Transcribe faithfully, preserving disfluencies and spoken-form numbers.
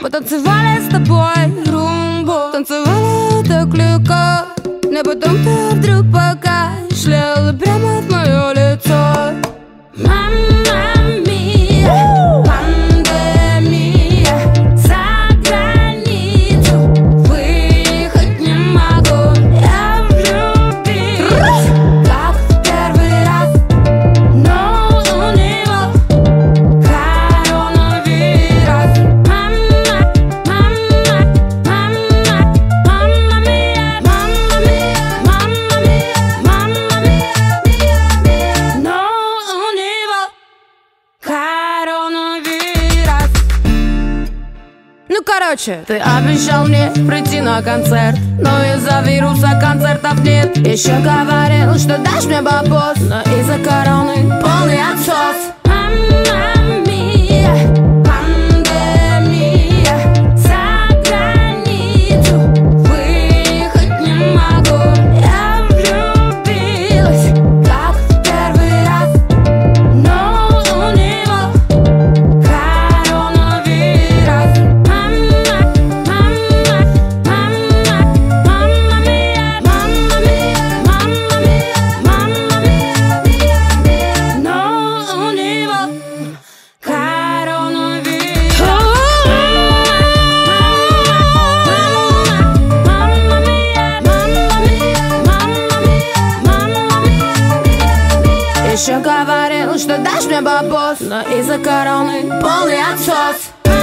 Мы танцевали с тобой румбу, танцевали так легко, но потом ты вдруг покашляла прямо в мое лицо. Мамма мия, пандемия, за границу выехать не могу. Я влюбилась, как в первый раз, но у него коронавирус. Мамма, мамма, мамма, мамма мия, мамма мия, мамма мия, мамма мия, мия, мия, но у него коронавирус. Ну короче, ты обещал мне прийти на концерт, но из-за вируса концертов нет. Еще говорил, что дашь мне бабос, но из-за короны полный отсос. Мамма мия, пандемия, за границу выехать не могу. Я влюбилась, как в первый раз, но у него коронавирус. Мамма, мамма, мамма, мамма мия, мамма мия, мамма мия, мамма мия, мия, мия, но у него коронавирус. Мамма мия, мамма мия, мамма мия, мамма мия, мия, мия. Еще говорил, что дашь мне бабос, но из-за короны полный отсос.